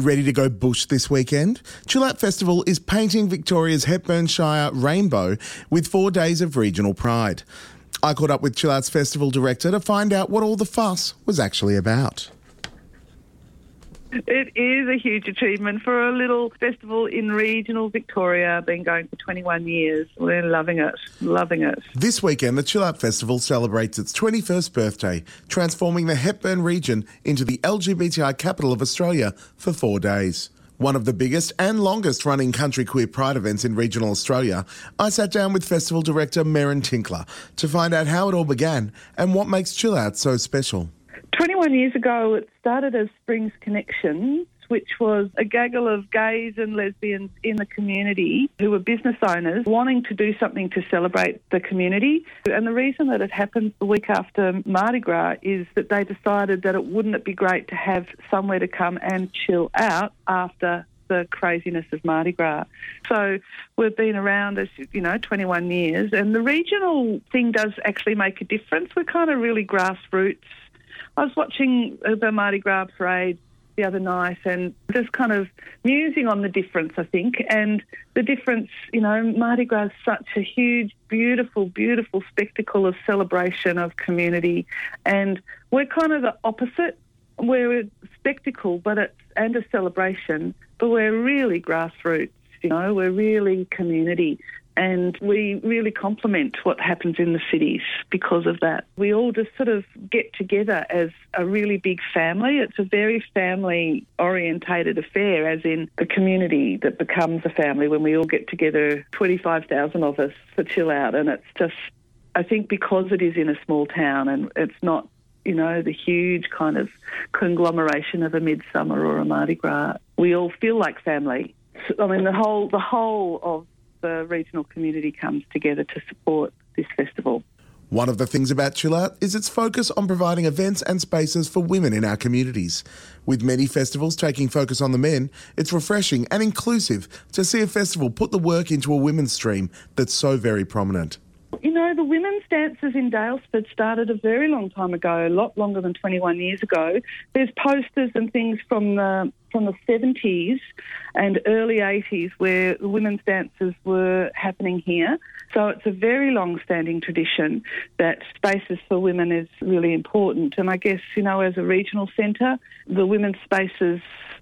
you ready to go bush this weekend? Chill Out Festival is painting Victoria's Hepburnshire rainbow with 4 days of regional pride. I caught up with Chill Out's festival director to find out what all the fuss was actually about. It is a huge achievement for a little festival in regional Victoria, been going for 21 years. We're loving it. This weekend, the Chill Out Festival celebrates its 21st birthday, transforming the Hepburn region into the LGBTI capital of Australia for 4 days. One of the biggest and longest running country queer pride events in regional Australia, I sat down with festival director Merryn Tinkler to find out how it all began and what makes Chill Out so special. 21 years ago, it started as Springs Connections, which was a gaggle of gays and lesbians in the community who were business owners wanting to do something to celebrate the community. And the reason that it happened the week after Mardi Gras is that they decided that wouldn't it be great to have somewhere to come and chill out after the craziness of Mardi Gras. So we've been around, as you know, 21 years, and the regional thing does actually make a difference. We're kind of really grassroots. I was watching the Mardi Gras parade the other night and just kind of musing on the difference, I think. And the difference, you know, Mardi Gras is such a huge, beautiful, beautiful spectacle of celebration of community. And we're kind of the opposite. We're a spectacle and a celebration, but we're really grassroots, you know, we're really community. And we really complement what happens in the cities because of that. We all just sort of get together as a really big family. It's a very family-orientated affair, as in the community that becomes a family when we all get together, 25,000 of us for Chill Out. And it's just, I think because it is in a small town and it's not, you know, the huge kind of conglomeration of a Midsummer or a Mardi Gras, we all feel like family. I mean, the whole of the regional community comes together to support this festival. One of the things about Chill Out is its focus on providing events and spaces for women in our communities. With many festivals taking focus on the men, it's refreshing and inclusive to see a festival put the work into a women's stream that's so very prominent. You know, the women's dances in Daylesford started a very long time ago, a lot longer than 21 years ago. There's posters and things from the 70s and early 80s where the women's dances were happening here. So it's a very long-standing tradition that spaces for women is really important. And I guess, you know, as a regional centre, the women's spaces,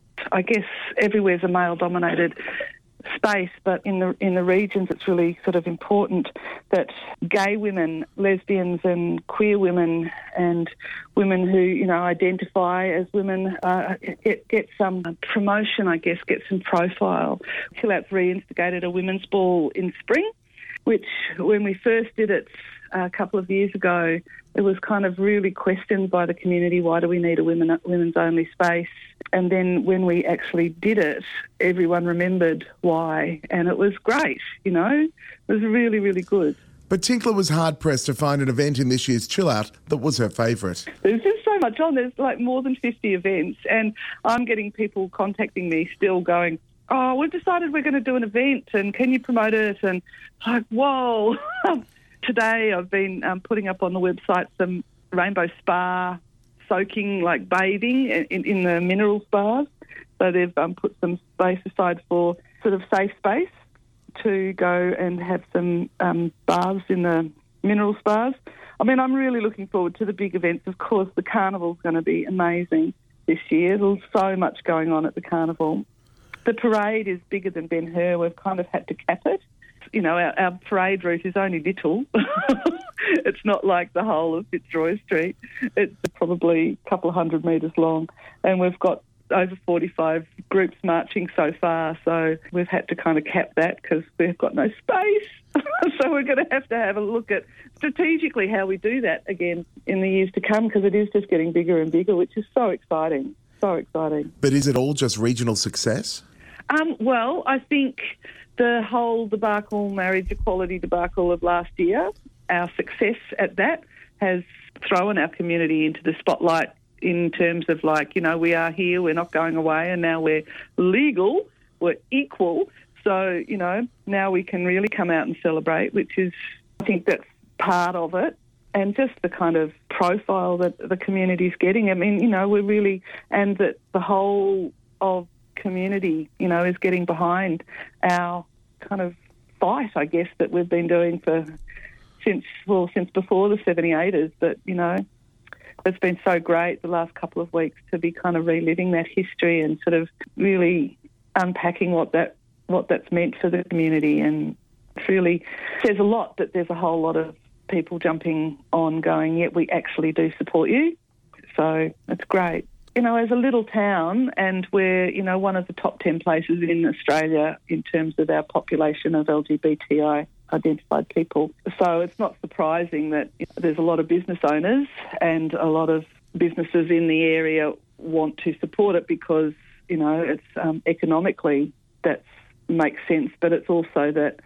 I guess everywhere's a male-dominated space, but in the regions it's really sort of important that gay women, lesbians and queer women and women who, you know, identify as women get some promotion, I guess, get some profile. Chill Out's reinstigated a women's ball in spring, which when we first did it a couple of years ago, it was kind of really questioned by the community, why do we need a women's only space? And then when we actually did it, everyone remembered why, and it was great, you know. It was really, really good. But Tinkler was hard-pressed to find an event in this year's Chill Out that was her favourite. There's just so much on. There's like more than 50 events, and I'm getting people contacting me still going, oh, we've decided we're going to do an event, and can you promote it? And like, whoa. Today I've been putting up on the website some rainbow spa soaking, like bathing in the mineral spas. So they've put some space aside for sort of safe space to go and have some baths in the mineral spas. I mean, I'm really looking forward to the big events. Of course, the carnival's going to be amazing this year. There's so much going on at the carnival. The parade is bigger than Ben Hur. We've kind of had to cap it. You know, our parade route is only little. It's not like the whole of Fitzroy Street. It's probably a couple of 100 metres long. And we've got over 45 groups marching so far. So we've had to kind of cap that because we've got no space. So we're going to have a look at strategically how we do that again in the years to come, because it is just getting bigger and bigger, which is so exciting. So exciting. But is it all just regional success? Well, I think the whole debacle, marriage equality debacle of last year, our success at that has thrown our community into the spotlight in terms of, like, you know, we are here, we're not going away, and now we're legal, we're equal. So, you know, now we can really come out and celebrate, which is, I think that's part of it. And just the kind of profile that the community's getting. I mean, you know, we're really, and that the whole of community, is getting behind our kind of fight, I guess, that we've been doing since before the 78ers. But, it's been so great the last couple of weeks to be kind of reliving that history and sort of really unpacking what that's meant for the community. And it really says a lot that there's a whole lot of people jumping on going, yeah, we actually do support you. So it's great. As a little town, and we're, one of the top 10 places in Australia in terms of our population of LGBTI identified people. So it's not surprising that there's a lot of business owners and a lot of businesses in the area want to support it because, it's economically that makes sense, but it's also that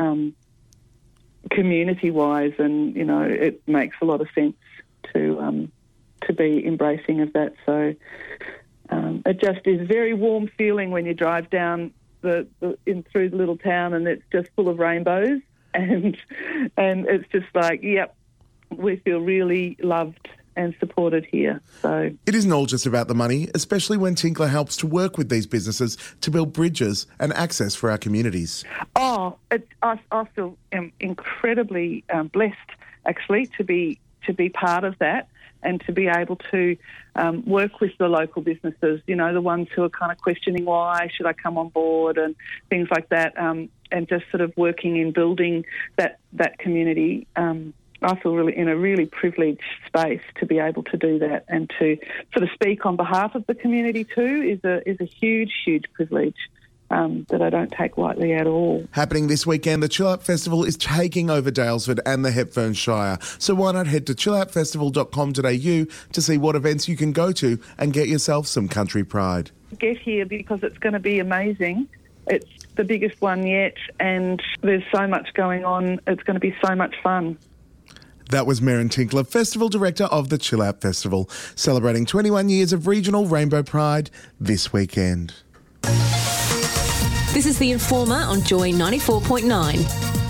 community-wise and, it makes a lot of sense to be embracing of that. So it just is a very warm feeling when you drive down through the little town and it's just full of rainbows and it's just like, yep, we feel really loved and supported here. So it isn't all just about the money, especially when Tinkler helps to work with these businesses to build bridges and access for our communities. I feel incredibly blessed, actually, to be part of that and to be able to work with the local businesses, the ones who are kind of questioning why should I come on board and things like that, and just sort of working in building that community. I feel really in a really privileged space to be able to do that and to sort of speak on behalf of the community too is a huge, huge privilege. That I don't take lightly at all. Happening this weekend, the Chill Out Festival is taking over Daylesford and the Hepburn Shire. So why not head to chilloutfestival.com.au to see what events you can go to and get yourself some country pride. Get here because it's going to be amazing. It's the biggest one yet and there's so much going on. It's going to be so much fun. That was Merryn Tinkler, Festival Director of the Chill Out Festival, celebrating 21 years of regional Rainbow Pride this weekend. This is The Informer on Joy 94.9.